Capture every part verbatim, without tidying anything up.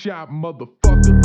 shot, motherfucker.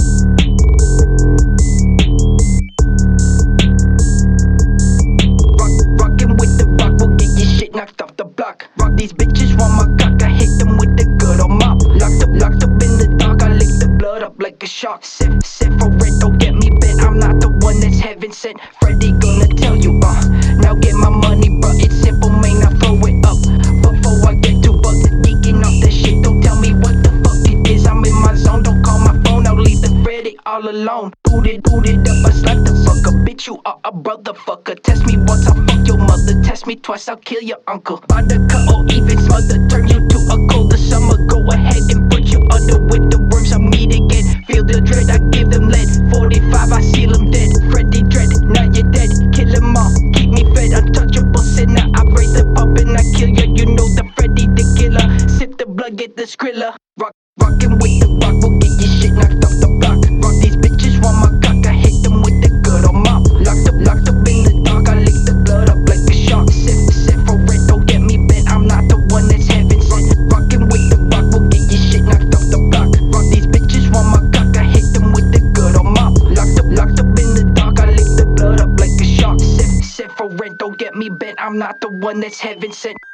Rock, rockin' with the rock, we'll get your shit knocked off the block. Rock these bitches want my cock, I hit them with the good old mop. Locked up, locked up in the dark, I lick the blood up like a shark. Set, set for rent, don't get me bent, I'm not the one that's heaven sent. Freddy gonna tell you, uh, now get my money, bruh, it's simple, man, I throw it up. Before I get too bugged, geeking off that shit, don't tell me what the fuck it is. I'm in my zone, don't call my phone, I'll leave the Freddy all alone. Boot it, boot it up, I slap the fucker, bitch, you are a brotherfucker. Test me once, I'll fuck your mother, test me twice, I'll kill your uncle. By the cut or even smother, turn you to a colder summer. Go ahead and put you under with the worms, I'll meet again. Feel the dread, I give them lead. Forty-five, I seal them dead. Freddy dread, now you're dead. Kill them all, keep me fed. Untouchable sinner, I raise the pump and I kill ya. You know the Freddy the killer. Sip the blood, get the skrilla. Rock, rockin' with the rock, we'll get your shit knocked off the block. Rock these bitches want my cock, I hit them with the good old mop. Locked up, locked up in the dark, I lick the blood up like a shark. Set, set for rent, don't get me bent, I'm not the one that's heaven sent. Rockin' with the rock, we'll get your shit knocked off the block. Rock these bitches want my cock, I hit them with the good old mop. Locked up, locked up in the dark, I lick the blood up like a shark. Set, set for rent, don't get me bent, I'm not the one that's heaven sent.